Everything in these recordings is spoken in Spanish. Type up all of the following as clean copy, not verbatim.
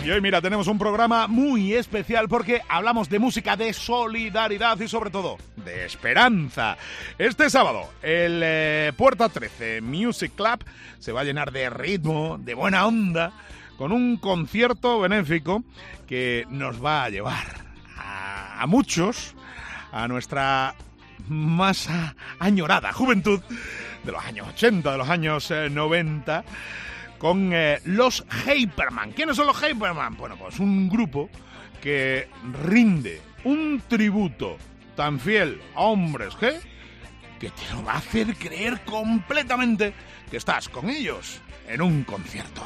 Y hoy, mira, tenemos un programa muy especial porque hablamos de música, de solidaridad y sobre todo de esperanza. Este sábado, el Puerta 13 Music Club se va a llenar de ritmo, de buena onda, con un concierto benéfico que nos va a llevar a muchos a nuestra más añorada juventud de los años 80, de los años 90, con los Hyperman. ¿Quiénes son los Hyperman? Bueno, pues un grupo que rinde un tributo tan fiel a hombres que te lo va a hacer creer completamente que estás con ellos en un concierto.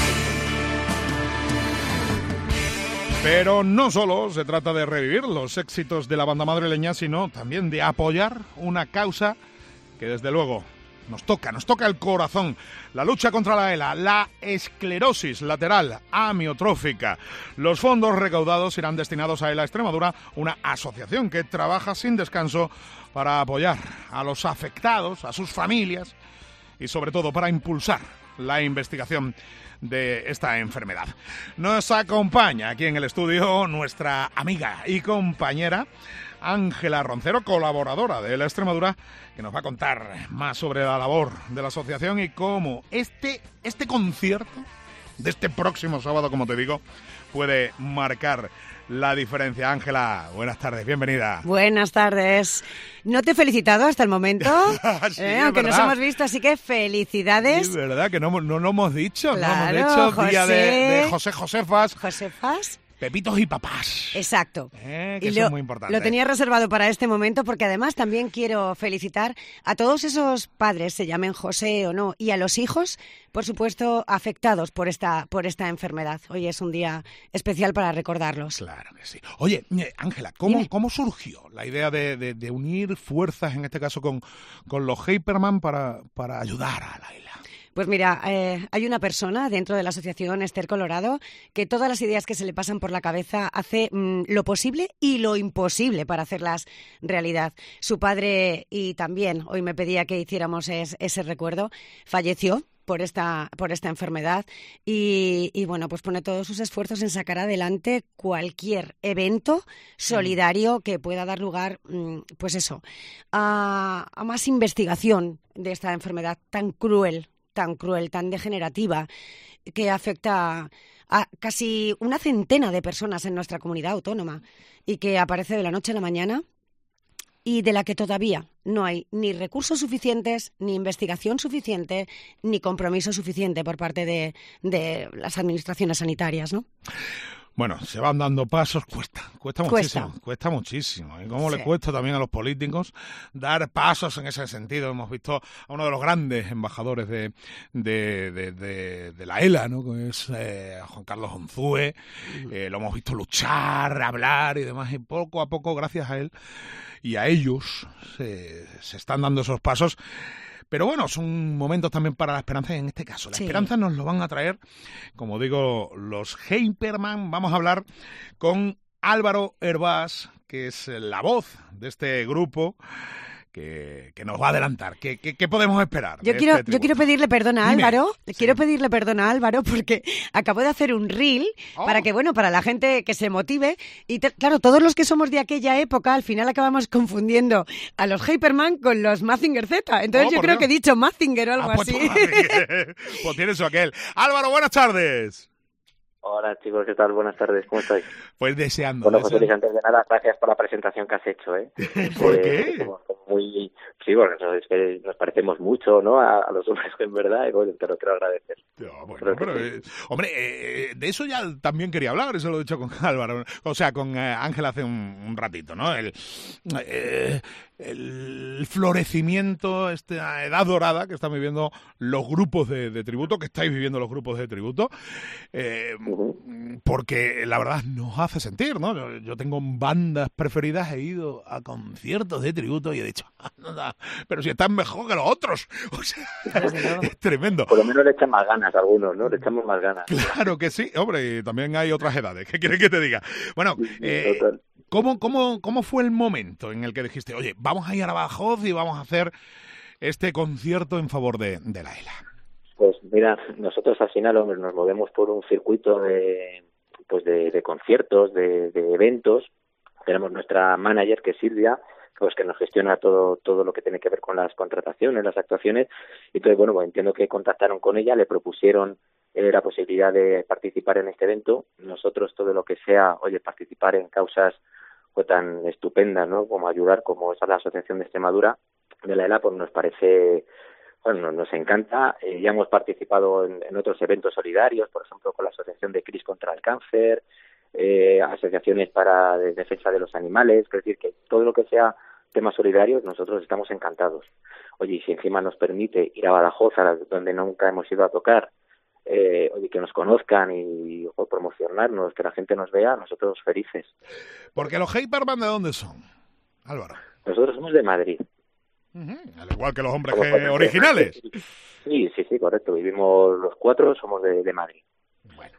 Pero no solo se trata de revivir los éxitos de la banda madrileña, sino también de apoyar una causa que desde luego nos toca el corazón. La lucha contra la ELA, la esclerosis lateral amiotrófica. Los fondos recaudados irán destinados a ELA Extremadura, una asociación que trabaja sin descanso para apoyar a los afectados, a sus familias y sobre todo para impulsar la investigación de esta enfermedad. Nos acompaña aquí en el estudio nuestra amiga y compañera Ángela Roncero, colaboradora de la Extremadura, que nos va a contar más sobre la labor de la asociación y cómo este concierto de este próximo sábado, como te digo, puede marcar la diferencia. Ángela, buenas tardes, bienvenida. Buenas tardes. No te he felicitado hasta el momento, sí, aunque nos hemos visto, así que felicidades. Sí, verdad, que no lo hemos dicho, claro, no hemos dicho José, día de José Josefas. Josefas. Pepitos y papás. Exacto. Que eso es muy importante. Lo tenía reservado para este momento porque además también quiero felicitar a todos esos padres, se llamen José o no, y a los hijos, por supuesto, afectados por esta enfermedad. Hoy es un día especial para recordarlos. Claro que sí. Oye, Ángela, ¿cómo surgió la idea de unir fuerzas, en este caso con los Hyperman, para ayudar a la ELA? Pues mira, hay una persona dentro de la asociación, Esther Colorado, que todas las ideas que se le pasan por la cabeza hace lo posible y lo imposible para hacerlas realidad. Su padre, y también hoy me pedía que hiciéramos ese recuerdo, falleció por esta enfermedad y bueno, pues pone todos sus esfuerzos en sacar adelante cualquier evento solidario que pueda dar lugar, pues eso, a más investigación de esta enfermedad tan cruel, tan degenerativa, que afecta a casi una centena de personas en nuestra comunidad autónoma y que aparece de la noche a la mañana y de la que todavía no hay ni recursos suficientes, ni investigación suficiente, ni compromiso suficiente por parte de las administraciones sanitarias, ¿no? Bueno, se van dando pasos, cuesta muchísimo. ¿Y cómo le cuesta también a los políticos dar pasos en ese sentido? Hemos visto a uno de los grandes embajadores de la ELA, ¿no? Que es Juan Carlos Onzúe. Lo hemos visto luchar, hablar y demás, y poco a poco, gracias a él y a ellos, se están dando esos pasos. Pero bueno, son momentos también para la esperanza y en este caso la esperanza nos lo van a traer, como digo, los Hyperman. Vamos a hablar con Álvaro Hervás, que es la voz de este grupo, que nos va a adelantar. ¿Qué podemos esperar? Yo quiero pedirle perdón a Álvaro. Quiero pedirle perdón a Álvaro porque acabo de hacer un reel para la gente que se motive. Y claro, todos los que somos de aquella época, al final acabamos confundiendo a los Hyperman con los Mazinger Z. Entonces yo creo que he dicho Mazinger o algo así. Pues tiene eso aquel. Álvaro, buenas tardes. Hola chicos, ¿qué tal? Buenas tardes, ¿cómo estáis? Pues deseando. Bueno, José Luis, antes de nada, gracias por la presentación que has hecho, ¿eh? ¿Por qué? Sí, porque es que nos parecemos mucho, ¿no? A los hombres, en verdad, y bueno, te lo quiero agradecer. De eso ya también quería hablar, eso lo he dicho con Álvaro, o sea, con Ángel hace un ratito, ¿no? El florecimiento, esta edad dorada que están viviendo los grupos de tributo, que estáis viviendo los grupos de tributo, porque la verdad nos hace sentir, ¿no? Yo tengo bandas preferidas, he ido a conciertos de tributo y he dicho, pero si están mejor que los otros, o sea, es tremendo. Por lo menos le echan más ganas a algunos, ¿no? Le echamos más ganas. Claro que sí, hombre, y también hay otras edades, ¿qué quieres que te diga? Bueno, ¿Cómo fue el momento en el que dijiste, oye, vamos a ir a Badajoz y vamos a hacer este concierto en favor de la ELA? Pues mira, nosotros al final nos movemos por un circuito de pues de conciertos, de eventos. Tenemos nuestra manager, que es Silvia, pues que nos gestiona todo lo que tiene que ver con las contrataciones, las actuaciones. Y entonces, bueno, pues entiendo que contactaron con ella, le propusieron la posibilidad de participar en este evento. Nosotros, todo lo que sea, participar en causas pues tan estupendas, ¿no?, como ayudar, como es la Asociación de Extremadura de la ELA, pues nos parece, bueno, nos encanta. Ya hemos participado en otros eventos solidarios, por ejemplo, con la Asociación de CRIS contra el cáncer, asociaciones para de defensa de los animales. Es decir, que todo lo que sea temas solidarios, nosotros estamos encantados. Y si encima nos permite ir a Badajoz, donde nunca hemos ido a tocar, que nos conozcan y promocionarnos, que la gente nos vea, nosotros felices. Porque los Hyperman, ¿de dónde son, Álvaro? Nosotros somos de Madrid. Al igual que los hombres G originales. Sí, correcto. Vivimos los 4, somos de Madrid. Bueno.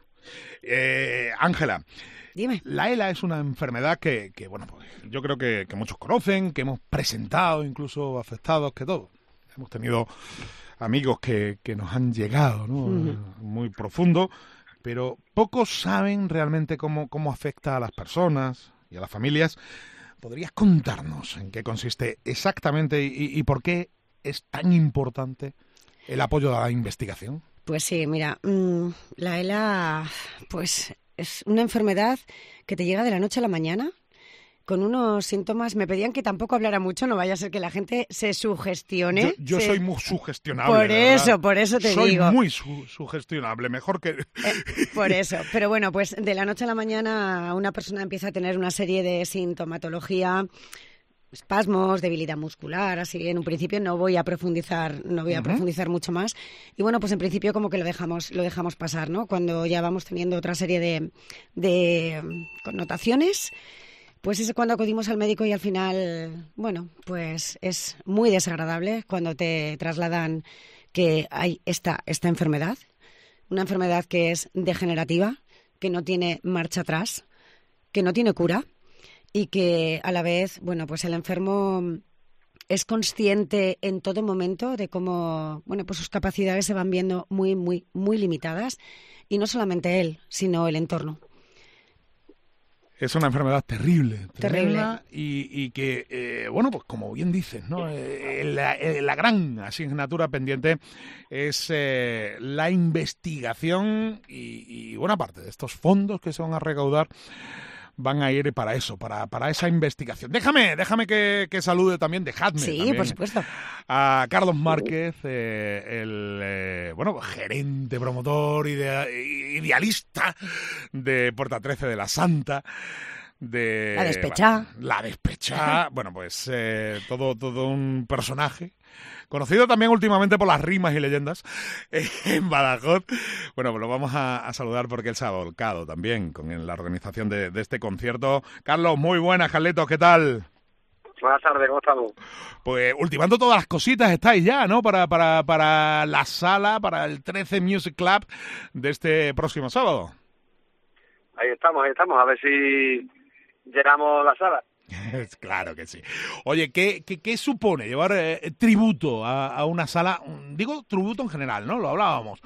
Ángela, dime. La ELA es una enfermedad que bueno, pues yo creo que muchos conocen, que hemos presentado, incluso afectados, que todos. Hemos tenido amigos que nos han llegado, ¿no? Muy profundo, pero pocos saben realmente cómo afecta a las personas y a las familias. ¿Podrías contarnos en qué consiste exactamente y por qué es tan importante el apoyo a la investigación? Pues sí, mira, la ELA pues es una enfermedad que te llega de la noche a la mañana con unos síntomas. Me pedían que tampoco hablara mucho, no vaya a ser que la gente se sugestione. Yo soy muy sugestionable. Por eso te digo. Soy muy sugestionable, mejor que... por eso. Pero bueno, pues de la noche a la mañana una persona empieza a tener una serie de sintomatología, espasmos, debilidad muscular, así en un principio no voy a profundizar mucho más. Y bueno, pues en principio como que lo dejamos pasar, ¿no? Cuando ya vamos teniendo otra serie de connotaciones, pues es cuando acudimos al médico y al final, bueno, pues es muy desagradable cuando te trasladan que hay esta enfermedad, una enfermedad que es degenerativa, que no tiene marcha atrás, que no tiene cura y que a la vez, bueno, pues el enfermo es consciente en todo momento de cómo, bueno, pues sus capacidades se van viendo muy, muy, muy limitadas y no solamente él, sino el entorno. Es una enfermedad terrible. Y que, bueno, pues como bien dices, ¿no? La gran asignatura pendiente es la investigación y buena parte de estos fondos que se van a recaudar van a ir para eso, para esa investigación. Déjame que salude también, dejadme sí, también, por supuesto, a Carlos Márquez, el gerente, promotor, idealista de Puerta 13 de la Santa, de La Despechá, bueno, pues todo un personaje conocido también últimamente por las rimas y leyendas en Badajoz. Bueno, pues lo vamos a saludar porque él se ha volcado también con la organización de este concierto. Carlos, muy buenas, Carletos, ¿qué tal? Buenas tardes, ¿cómo estamos? Pues ultimando todas las cositas estáis ya, ¿no? Para la sala, para el 13 Music Club de este próximo sábado. Ahí estamos, a ver si llenamos la sala. Claro que sí. Oye, ¿qué supone llevar tributo a una sala? Digo tributo en general, ¿no? Lo hablábamos.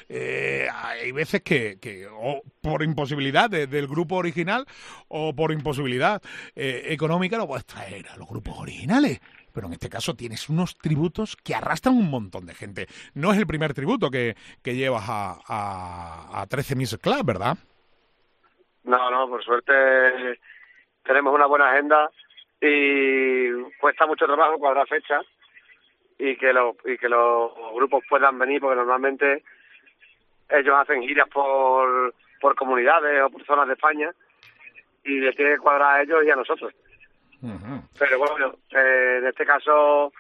Hay veces que o por imposibilidad del grupo original o por imposibilidad económica no puedes traer a los grupos originales. Pero en este caso tienes unos tributos que arrastran un montón de gente. No es el primer tributo que llevas a 13 Music Club, ¿verdad? No, por suerte tenemos una buena agenda y cuesta mucho trabajo cuadrar fechas y que los grupos puedan venir, porque normalmente ellos hacen giras por comunidades o por zonas de España y les tiene que cuadrar a ellos y a nosotros. Uh-huh. Pero bueno, en este caso,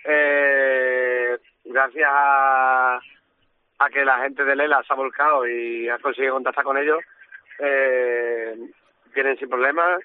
gracias a que la gente de Lela se ha volcado y ha conseguido contactar con ellos, vienen sin problemas.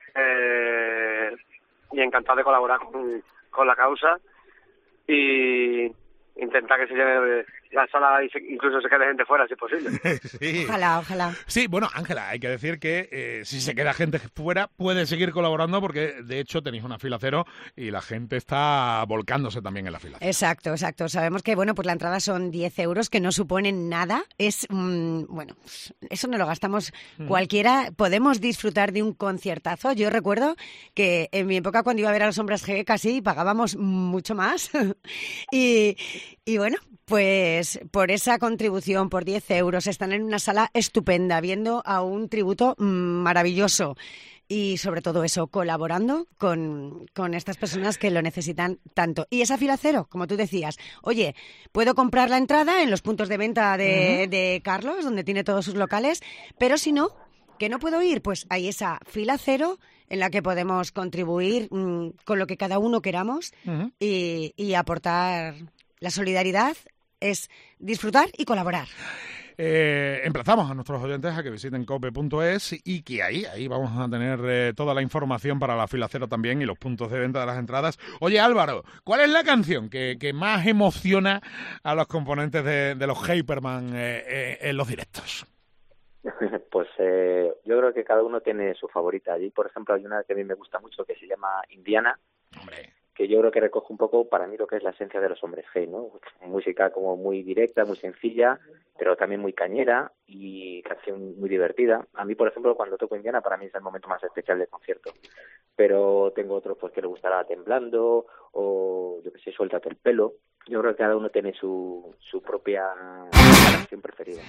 Y encantado de colaborar con la causa y intentar que se llene la sala incluso se quede gente fuera, si es posible. Sí. Ojalá. Sí, bueno, Ángela, hay que decir que si se queda gente fuera, puede seguir colaborando porque, de hecho, tenéis una fila cero y la gente está volcándose también en la fila cero. Exacto. Sabemos que, bueno, pues la entrada son 10 euros, que no suponen nada. Es, bueno, eso no lo gastamos cualquiera. Podemos disfrutar de un conciertazo. Yo recuerdo que en mi época, cuando iba a ver a los Hombres G, casi pagábamos mucho más. y bueno, pues por esa contribución, por 10 euros, están en una sala estupenda, viendo a un tributo maravilloso. Y sobre todo eso, colaborando con estas personas que lo necesitan tanto. Y esa fila cero, como tú decías, oye, puedo comprar la entrada en los puntos de venta de Carlos, donde tiene todos sus locales, pero si no, que no puedo ir, pues hay esa fila cero en la que podemos contribuir con lo que cada uno queramos y aportar. La solidaridad es disfrutar y colaborar. Emplazamos a nuestros oyentes a que visiten cope.es y que ahí vamos a tener toda la información para la fila cero también y los puntos de venta de las entradas. Oye, Álvaro, ¿cuál es la canción que más emociona a los componentes de los Hyperman en los directos? Pues yo creo que cada uno tiene su favorita. Allí, por ejemplo, hay una que a mí me gusta mucho que se llama Indiana. Hombre. Que yo creo que recoge un poco para mí lo que es la esencia de los Hombres G, ¿no? Música como muy directa, muy sencilla, pero también muy cañera y canción muy divertida. A mí, por ejemplo, cuando toco Indiana, para mí es el momento más especial del concierto. Pero tengo otros pues que le gustará Temblando o, yo que sé, Suéltate el pelo. Yo creo que cada uno tiene su propia canción preferida.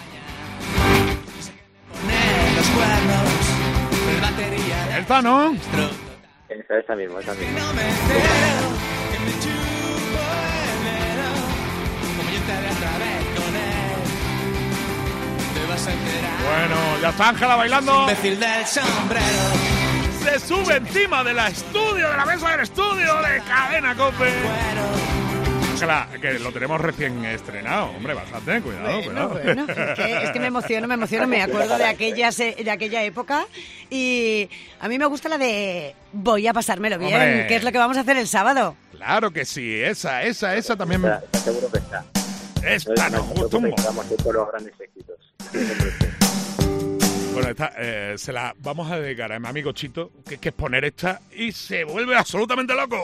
¿Está, no? Esa misma. Bueno, ya está Ángela bailando. Se sube encima de la mesa del estudio de Cadena COPE. Ángela, que lo tenemos recién estrenado, hombre, bastante, cuidado. Bueno, es que me emociono, me acuerdo de aquella época y a mí me gusta la de voy a pasármelo bien, hombre, que es lo que vamos a hacer el sábado. Claro que sí, esa también. Está seguro que está. Esta no, justo un vamos a ir por los grandes éxitos. Bueno, esta se la vamos a dedicar a mi amigo Chito, que es poner esta y se vuelve absolutamente loco.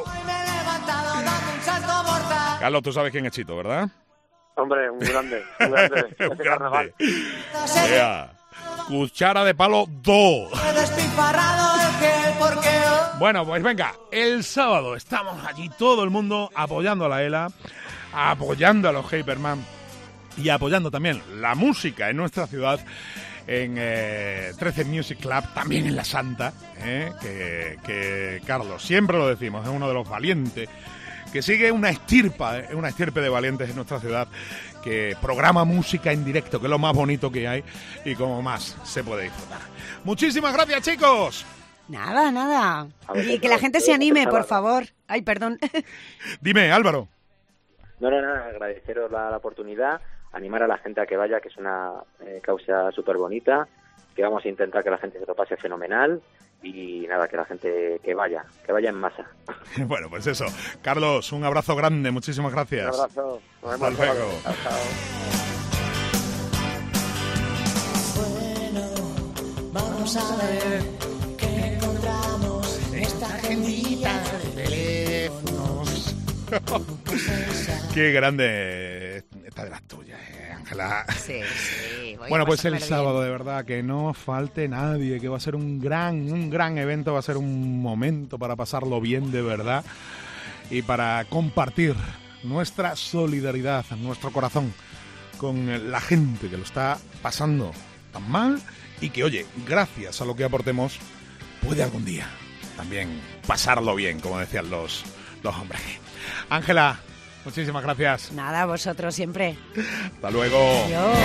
Carlos, tú sabes quién es Chito, ¿verdad? Hombre, un grande. Un grande. Cuchara de palo 2. Bueno, pues venga, el sábado estamos allí todo el mundo apoyando a la ELA, apoyando a los Hyperman y apoyando también la música en nuestra ciudad en 13 Music Club, también en La Santa, que Carlos, siempre lo decimos, es uno de los valientes que sigue una estirpe de valientes en nuestra ciudad, que programa música en directo, que es lo más bonito que hay y como más se puede disfrutar. Muchísimas gracias, chicos. Nada. Y que la gente se anime, por favor. Ay, perdón. Dime, Álvaro. No, agradeceros la oportunidad, animar a la gente a que vaya, que es una causa súper bonita, que vamos a intentar que la gente se lo pase fenomenal y nada, que la gente que vaya en masa. Bueno, pues eso. Carlos, un abrazo grande, muchísimas gracias. Un abrazo. Nos vemos. Hasta luego. Chao. Bueno, vamos a ver qué encontramos en esta agendita de teléfonos. Qué grande esta de las tuyas, Ángela. Sí. Bueno, pues el sábado, de verdad, que no falte nadie, que va a ser un gran evento, va a ser un momento para pasarlo bien de verdad y para compartir nuestra solidaridad, nuestro corazón con la gente que lo está pasando tan mal y que, oye, gracias a lo que aportemos, puede algún día también pasarlo bien, como decían los hombres. Ángela, muchísimas gracias. Nada, vosotros siempre. Hasta luego. Adiós.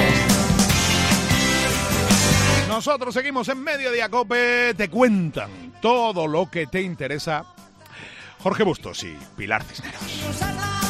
Nosotros seguimos en Mediodía COPE, te cuentan todo lo que te interesa Jorge Bustos y Pilar Cisneros.